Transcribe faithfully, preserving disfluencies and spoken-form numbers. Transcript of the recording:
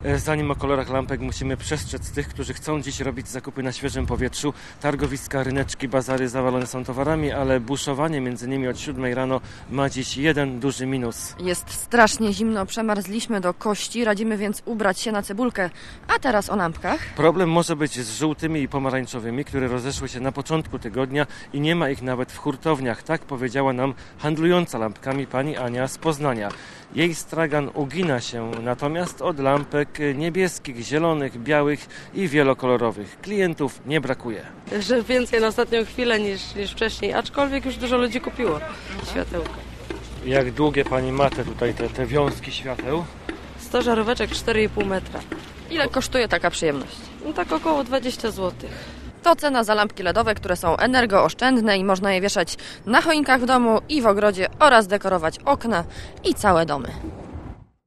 Zanim o kolorach lampek musimy przestrzec tych, którzy chcą dziś robić zakupy na świeżym powietrzu. Targowiska, ryneczki, bazary zawalone są towarami, ale buszowanie między nimi od siódmej rano ma dziś jeden duży minus. Jest strasznie zimno, przemarzliśmy do kości, radzimy więc ubrać się na cebulkę. A teraz o lampkach. Problem może być z żółtymi i pomarańczowymi, które rozeszły się na początku tygodnia i nie ma ich nawet w hurtowniach. Tak powiedziała nam handlująca lampkami pani Ania z Poznania. Jej stragan ugina się natomiast od lampek niebieskich, zielonych, białych i wielokolorowych. Klientów nie brakuje. Że więcej na ostatnią chwilę niż, niż wcześniej, aczkolwiek już dużo ludzi kupiło światełka. Jak długie pani ma te tutaj te, te wiązki świateł? sto żaróweczek, cztery i pół metra. Ile kosztuje taka przyjemność? No tak około dwadzieścia złotych. To cena za lampki ledowe, które są energooszczędne i można je wieszać na choinkach w domu i w ogrodzie oraz dekorować okna i całe domy.